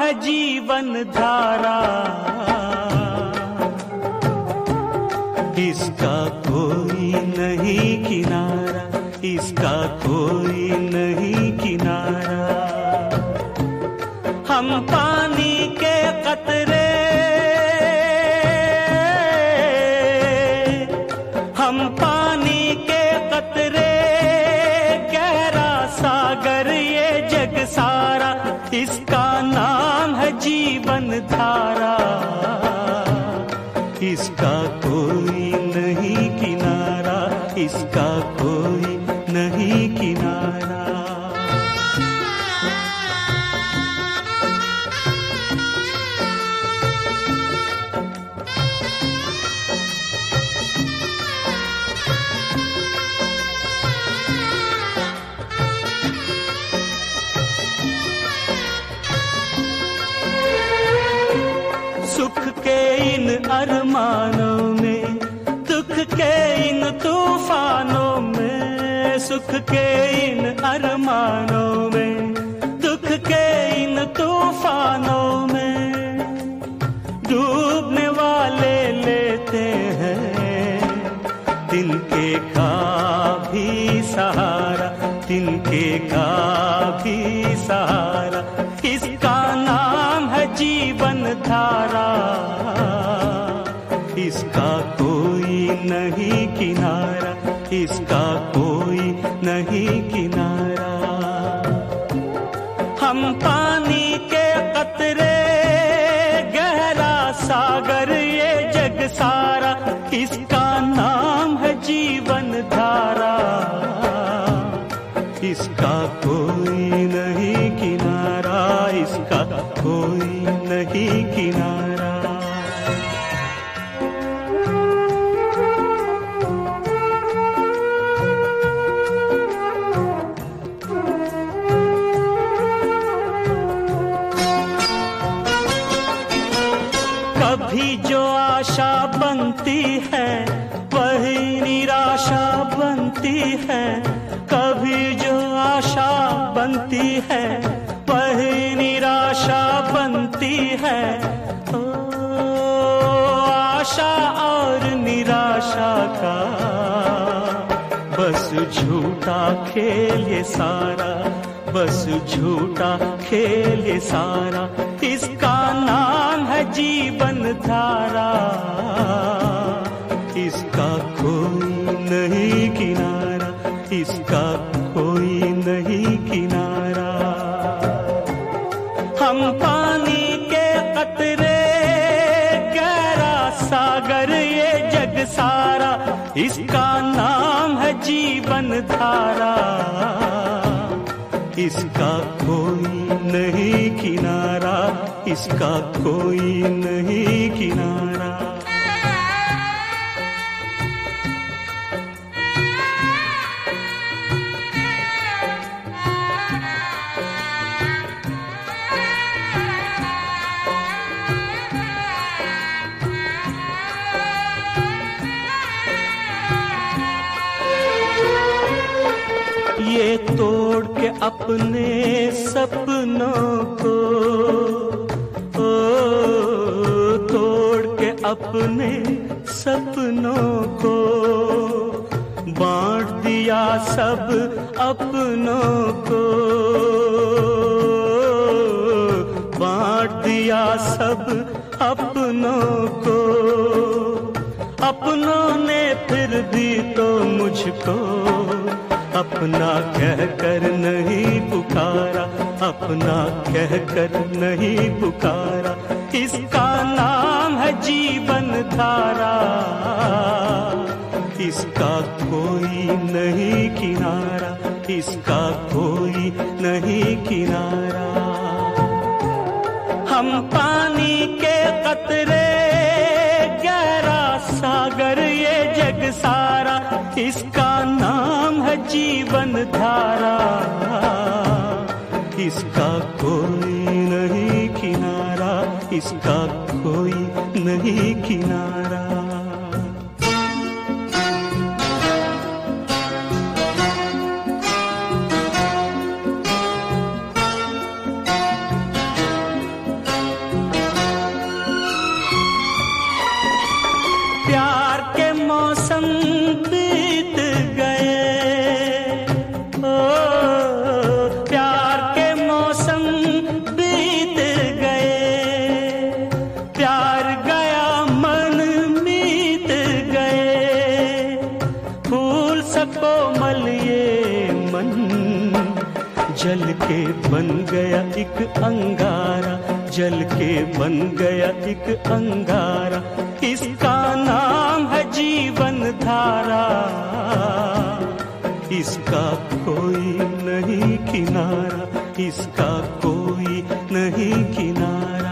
है जीवन धारा, इसका कोई नहीं किनारा, इसका कोई नहीं किनारा। हम पानी के कतरे, हम पानी के कतरे, गहरा सागर ये जग सारा, इसका नाम है जीवन धारा, इसका कोई नहीं किनारा, इसका कोई नहीं किनारा। सुख के इन अरमानों में, दुख के इन तूफानों में, सुख के इन अरमानों में, दुख के इन तूफानों में, डूबने वाले लेते हैं तिनके का भी सहारा, तिनके का भी सहारा। इसका नाम है जीवन धारा, इसका कोई नहीं किनारा, इसका कोई नहीं किनारा। हम पानी के कतरे, गहरा सागर ये जग सारा, इसका नाम है जीवन धारा, इसका कोई नहीं किनारा, इसका कोई नहीं किनारा। कभी जो आशा बनती है वही निराशा बनती है, कभी जो आशा बनती है वही निराशा बनती है। ओ आशा और निराशा का बस झूठा खेल ये सारा, बस झूठा खेल ये सारा। इसका नाम है जीवन धारा, इसका कोई नहीं किनारा, इसका कोई नहीं किनारा। हम पानी के कतरे, गहरा सागर ये जग सारा, इसका नाम है जीवन धारा, इसका कोई नहीं किनारा, इसका कोई नहीं किनारा। ये तोड़ के अपने सपनों को, ओ तोड़ के अपने सपनों को, बांट दिया सब अपनों को, बांट दिया सब अपनों को। अपनों ने फिर भी तो मुझको अपना कहकर नहीं पुकारा, अपना कहकर नहीं पुकारा। इसका नाम है जीवन धारा, इसका कोई नहीं किनारा, इसका कोई नहीं किनारा। हम पानी के कतरे, गहरा सागर ये जग सारा, इसका नाम है जीवन धारा, इसका कोई नहीं किनारा, इसका कोई नहीं किनारा। जल के बन गया एक अंगारा, जल के बन गया एक अंगारा, इसका नाम है जीवन धारा, इसका कोई नहीं किनारा, इसका कोई नहीं किनारा।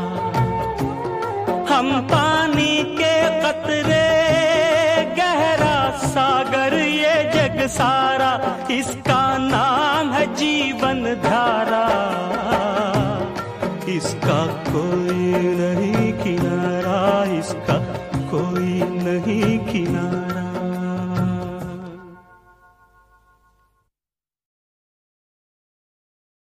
हम पानी के कतरे, गहरा सागर ये जग सारा, इसका नाम है जीवन धारा, इसका कोई नहीं किनारा, इसका